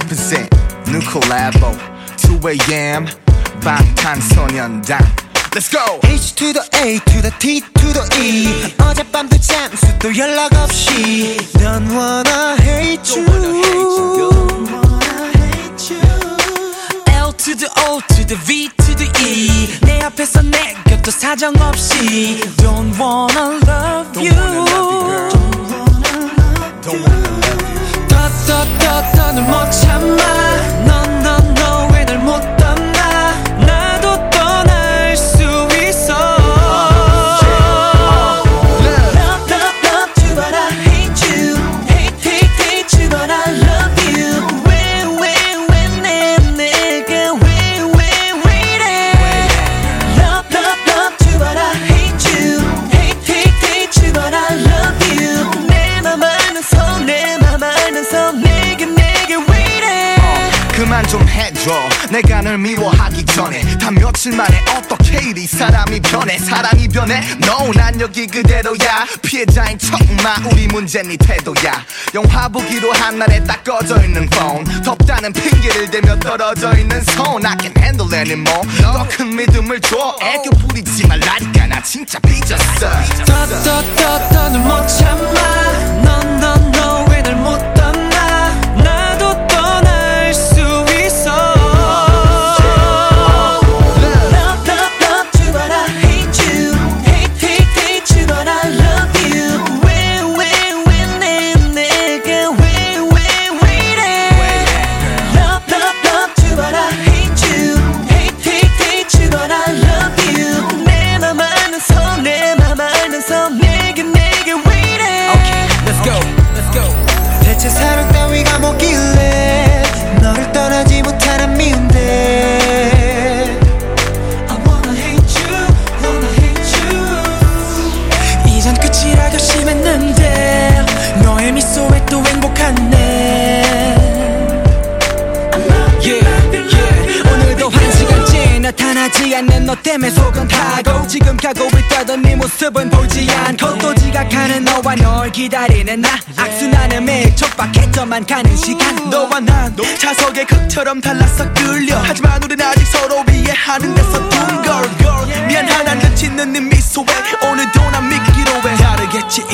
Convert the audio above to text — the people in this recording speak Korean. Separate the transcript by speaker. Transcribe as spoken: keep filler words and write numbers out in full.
Speaker 1: percent new collabo two a.m. 방탄소년단 Let's go!
Speaker 2: H to the A to the T to the E 어젯밤 늦잠 수도 연락 없이 Don't wanna hate you Don't wanna hate you
Speaker 3: L to the O to the V to the E 내 앞에서 내 곁도 사정없이 Don't wanna love you
Speaker 1: Don't wanna love you
Speaker 3: 더 더 더 더는 못 참아 No no no 왜 날 못 떠나 나도 떠날 수 있어
Speaker 2: Love love love you but I hate you Hate hate hate you but I love you 왜 왜 왜 내 내게 왜 왜 왜 이래 Love love love you but I hate you Hate hate hate you but I love you 내 맘 안에서 내 맘 안에서 내게 내게 왜 이래
Speaker 1: 그만 좀 해줘 내가 널 미워하기 전에 다 며칠 만에 어떻게 이리 사람이 변해 사랑이 변해 No 난 여기 그대로야 피해자인 척마 우리 문제는 네 태도야 영화 보기로 한 날에 딱 꺼져 있는 폰 덥다는 핑계를 대며 떨어져 있는 손 I can't handle anymore 더 큰 믿음을 줘 애교 부리지 말라니까 나 진짜 삐졌어
Speaker 3: 더 더 더 더는 못 참아 No no no 왜 날 못 떠나 나도 떠날 수 있어
Speaker 2: Love love love you but I hate you Hate hate hate you but I love you 왜 왜 왜 내 내게 왜 왜 왜 이래 Love love love you but I hate you Hate hate hate you but I love you 내 맘 안에서 내 맘 안에서 내게 내게 왜 이래
Speaker 3: Okay, let's go, let's go
Speaker 2: 대체 사랑 따위가 뭐길래 너를 떠나지 못하는 미운데 I wanna hate you, wanna hate you
Speaker 3: 이젠 끝이라 결심했는데 너의 미소에 또 행복하네 Yeah, yeah. 오늘도 한 시간째 나타나지 않는 너 때문에 속은 타고 지금 가고 있다던 네 모습은 보지 않고 또 지각하는 너와 널 기다리는 나 악순환의 매일 촉박했져만 가는 시간 너와 난 자석의 극처럼 달라서 끌려 하지만 우린 아직 서로 이해하는 데서 둔걸 미안한 안 그치는 네 미소에 오늘도 난 믿기로 해 다르겠지